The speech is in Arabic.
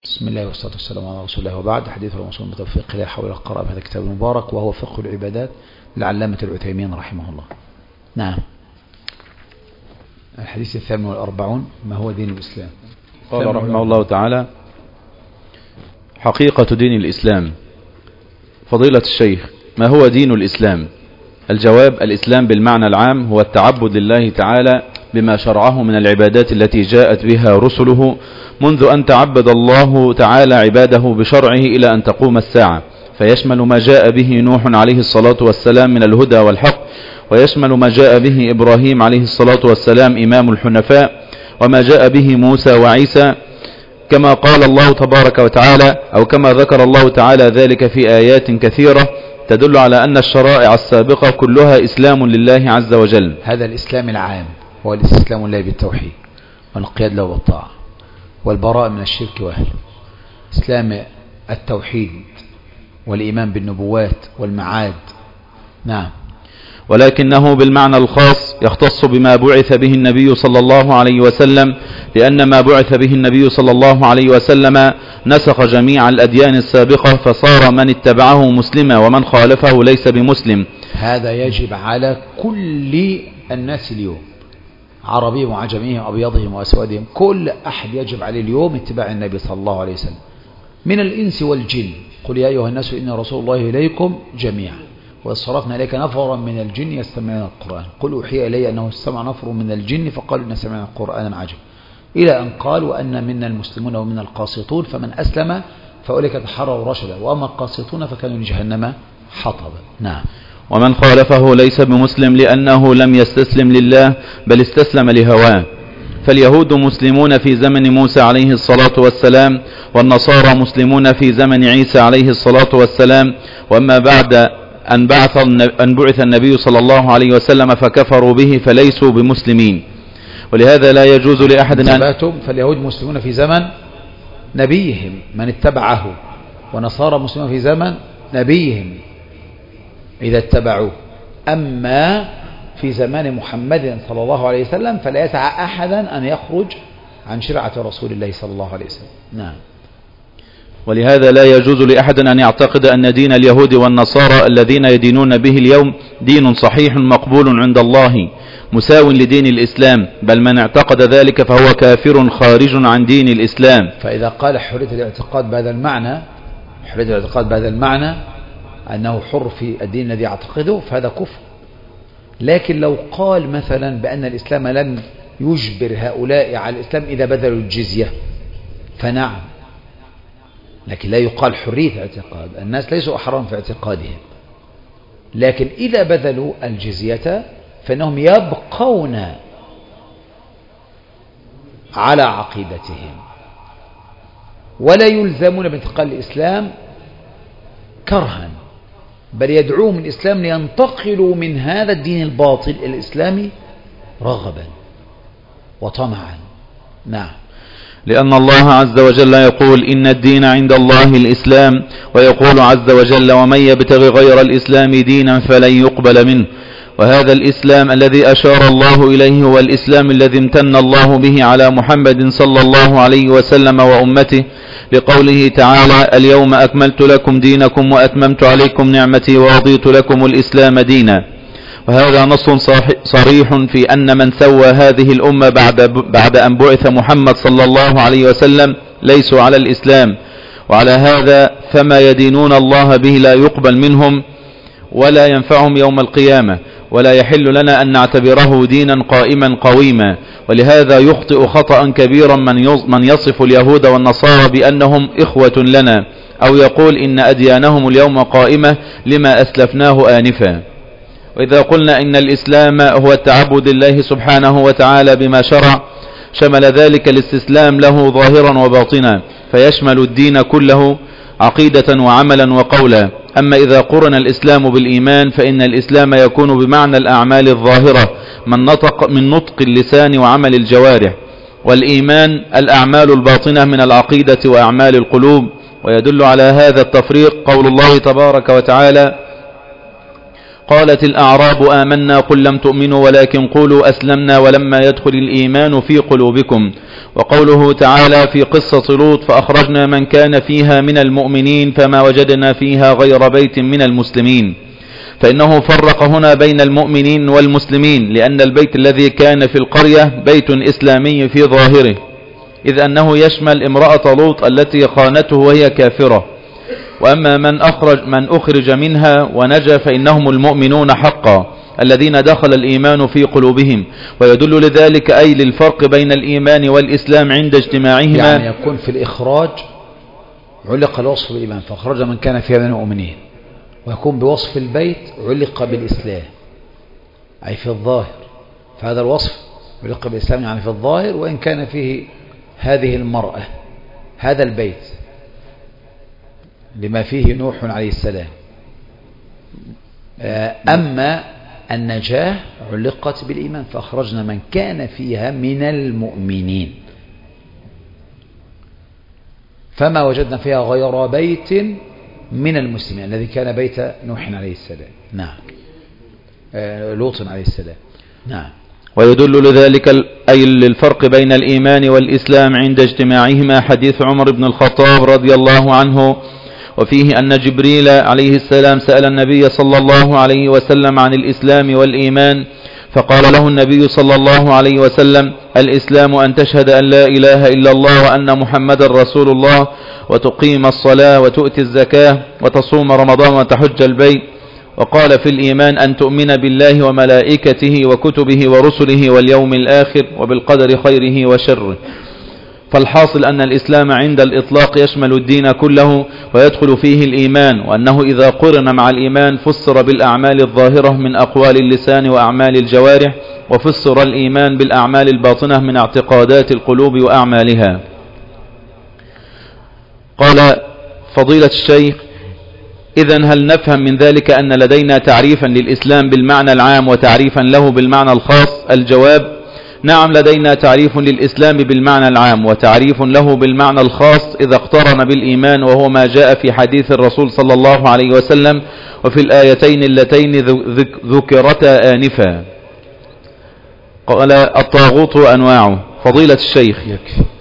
بسم الله والصلاة والسلام على رسول الله، وبعد. حديث الموصول بتوفيق لا حول ولا قوة بهذا الكتاب المبارك، وهو فقه العبادات للعلامة العثيمين رحمه الله. نعم. الحديث 48: ما هو دين الإسلام؟ قال رحمه الله تعالى: حقيقة دين الإسلام. فضيلة الشيخ، ما هو دين الإسلام؟ الجواب: الإسلام بالمعنى العام هو التعبد لله تعالى بما شرعه من العبادات التي جاءت بها رسله منذ أن تعبد الله تعالى عباده بشرعه إلى أن تقوم الساعة، فيشمل ما جاء به نوح عليه الصلاة والسلام من الهدى والحق، ويشمل ما جاء به إبراهيم عليه الصلاة والسلام إمام الحنفاء، وما جاء به موسى وعيسى، كما قال الله تبارك وتعالى أو كما ذكر الله تعالى ذلك في آيات كثيرة تدل على أن الشرائع السابقة كلها إسلام لله عز وجل. هذا الإسلام العام هو الاستسلام لله بالتوحيد والانقياد له بالطاعة والبراء من الشرك وأهله. إسلام التوحيد والإيمان بالنبوات والمعاد. نعم. ولكنه بالمعنى الخاص يختص بما بعث به النبي صلى الله عليه وسلم، لأن ما بعث به النبي صلى الله عليه وسلم نسخ جميع الأديان السابقة، فصار من اتبعه مسلما ومن خالفه ليس بمسلم. هذا يجب على كل الناس اليوم، عربيهم وعجميهم وأبيضهم وأسودهم، كل أحد يجب عليه اليوم اتباع النبي صلى الله عليه وسلم من الإنس والجن. قل يا أيها الناس إن رسول الله إليكم جميعا وصرفنا إليك نفرا من الجن يستمعون القرآن قل أوحي إلي أنه استمع نفر من الجن فقالوا إن سمعنا قرآنا عجبا، إلى أن قال وأن منا المسلمون ومنا القاسطون فمن أسلم فأولئك تحروا رشدا وأما القاسطون فكانوا لجهنم حطبا. نعم. ومن خالفه ليس بمسلم لأنه لم يستسلم لله بل استسلم لهواه. فاليهود مسلمون في زمن موسى عليه الصلاة والسلام، والنصارى مسلمون في زمن عيسى عليه الصلاة والسلام، وأما بعد أن بعث النبي صلى الله عليه وسلم فكفروا به فليسوا بمسلمين. ولهذا لا يجوز لأحد أن فاليهود مسلمون في زمن نبيهم من اتبعه، ونصارى مسلمون في زمن نبيهم إذا اتبعوه. أما في زمان محمد صلى الله عليه وسلم فلا يسعى أحدا أن يخرج عن شرعة رسول الله صلى الله عليه وسلم. نعم. ولهذا لا يجوز لأحد أن يعتقد أن دين اليهود والنصارى الذين يدينون به اليوم دين صحيح مقبول عند الله مساو لدين الإسلام، بل من اعتقد ذلك فهو كافر خارج عن دين الإسلام. فإذا قال حرية الاعتقاد بهذا المعنى، حرية الاعتقاد بهذا المعنى أنه حر في الدين الذي يعتقده فهذا كفر. لكن لو قال مثلا بأن الإسلام لم يجبر هؤلاء على الإسلام إذا بذلوا الجزية فنعم، لكن لا يقال حرية الاعتقاد، الناس ليسوا أحرارا في اعتقادهم، لكن إذا بذلوا الجزية فإنهم يبقون على عقيدتهم ولا يلزمون بانتقال الإسلام كرها، بل يدعوهم الإسلام لينتقلوا من هذا الدين الباطل الإسلامي رغبا وطمعا. نعم. لأن الله عز وجل يقول إن الدين عند الله الإسلام، ويقول عز وجل ومن يبتغي غير الإسلام دينا فلن يقبل منه. وهذا الإسلام الذي أشار الله إليه هو الإسلام الذي امتن الله به على محمد صلى الله عليه وسلم وأمته، لقوله تعالى اليوم أكملت لكم دينكم وأتممت عليكم نعمتي ورضيت لكم الإسلام دينا. وهذا نص صريح في أن من سوى هذه الأمة بعد أن بعث محمد صلى الله عليه وسلم ليسوا على الإسلام، وعلى هذا فما يدينون الله به لا يقبل منهم ولا ينفعهم يوم القيامة، ولا يحل لنا أن نعتبره دينا قائما قويما. ولهذا يخطئ خطأ كبيرا من يصف اليهود والنصارى بأنهم إخوة لنا، أو يقول إن أديانهم اليوم قائمة لما أسلفناه آنفا. وإذا قلنا إن الإسلام هو التعبد لله سبحانه وتعالى بما شرع، شمل ذلك الاستسلام له ظاهرا وباطنا، فيشمل الدين كله عقيدة وعملا وقولا. أما إذا قرن الإسلام بالإيمان فإن الإسلام يكون بمعنى الأعمال الظاهرة من نطق اللسان وعمل الجوارح، والإيمان الأعمال الباطنة من العقيدة وأعمال القلوب. ويدل على هذا التفريق قول الله تبارك وتعالى قالت الأعراب آمنا قل لم تؤمنوا ولكن قولوا أسلمنا ولما يدخل الإيمان في قلوبكم. وقوله تعالى في قصة لوط فأخرجنا من كان فيها من المؤمنين فما وجدنا فيها غير بيت من المسلمين، فإنه فرق هنا بين المؤمنين والمسلمين، لأن البيت الذي كان في القرية بيت إسلامي في ظاهره، إذ أنه يشمل امرأة لوط التي خانته وهي كافرة. وأما من أخرج منها ونجا فإنهم المؤمنون حقا الذين دخل الإيمان في قلوبهم. ويدل لذلك أي للفرق بين الإيمان والإسلام عند اجتماعهما، يعني يكون في الإخراج علق الوصف بالإيمان فأخرج من كان فيها من المؤمنين، ويكون بوصف البيت علق بالإسلام أي في الظاهر، فهذا الوصف علق بالإسلام يعني في الظاهر، وإن كان فيه هذه المرأة هذا البيت لما فيه نوح عليه السلام. أما النجاة علقت بالإيمان فأخرجنا من كان فيها من المؤمنين فما وجدنا فيها غير بيت من المسلمين الذي كان بيت نوح عليه السلام. نعم، لوط عليه السلام. نعم. ويدل لذلك أي للفرق بين الإيمان والإسلام عند اجتماعهما حديث عمر بن الخطاب رضي الله عنه، وفيه أن جبريل عليه السلام سأل النبي صلى الله عليه وسلم عن الإسلام والإيمان، فقال له النبي صلى الله عليه وسلم: الإسلام أن تشهد أن لا إله إلا الله وأن محمدا رسول الله، وتقيم الصلاة وتؤتي الزكاة وتصوم رمضان وتحج البيت. وقال في الإيمان أن تؤمن بالله وملائكته وكتبه ورسله واليوم الآخر وبالقدر خيره وشره. فالحاصل أن الإسلام عند الإطلاق يشمل الدين كله ويدخل فيه الإيمان، وأنه إذا قرن مع الإيمان فسر بالأعمال الظاهرة من أقوال اللسان وأعمال الجوارح، وفسر الإيمان بالأعمال الباطنة من اعتقادات القلوب وأعمالها. قال فضيلة الشيخ: إذن هل نفهم من ذلك أن لدينا تعريفا للإسلام بالمعنى العام وتعريفا له بالمعنى الخاص؟ الجواب: نعم، لدينا تعريف للإسلام بالمعنى العام وتعريف له بالمعنى الخاص إذا اقترن بالإيمان، وهو ما جاء في حديث الرسول صلى الله عليه وسلم وفي الآيتين اللتين ذكرتا آنفا. قال: الطاغوت أنواعه. فضيلة الشيخ،